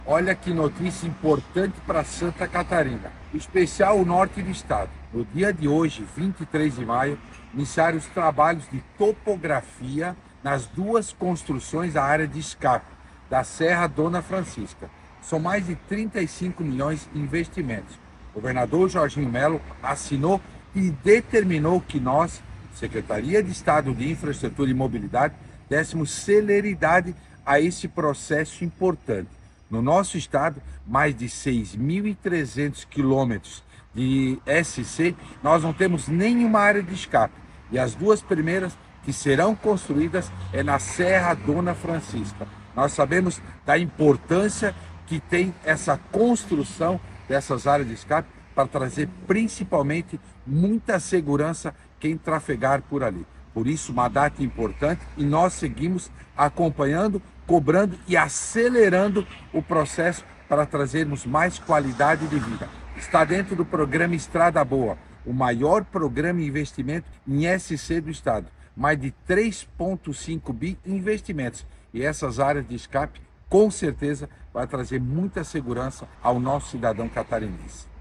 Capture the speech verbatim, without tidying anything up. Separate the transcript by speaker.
Speaker 1: Olha que notícia importante para Santa Catarina, em especial o norte do estado. No dia de hoje, vinte e três de maio, iniciaram os trabalhos de topografia nas duas construções da área de escape da Serra Dona Francisca. São mais de trinta e cinco milhões em investimentos. O governador Jorginho Melo assinou e determinou que nós, Secretaria de Estado de Infraestrutura e Mobilidade, dessemos celeridade a esse processo importante. No nosso estado, mais de seis mil e trezentos quilômetros de S C, nós não temos nenhuma área de escape. E as duas primeiras que serão construídas é na Serra Dona Francisca. Nós sabemos da importância que tem essa construção dessas áreas de escape para trazer principalmente muita segurança quem trafegar por ali. Por isso, uma data importante e nós seguimos acompanhando, cobrando e acelerando o processo para trazermos mais qualidade de vida. Está dentro do programa Estrada Boa, o maior programa de investimento em S C do estado. Mais de três vírgula cinco bi em investimentos. E essas áreas de escape, com certeza, vai trazer muita segurança ao nosso cidadão catarinense.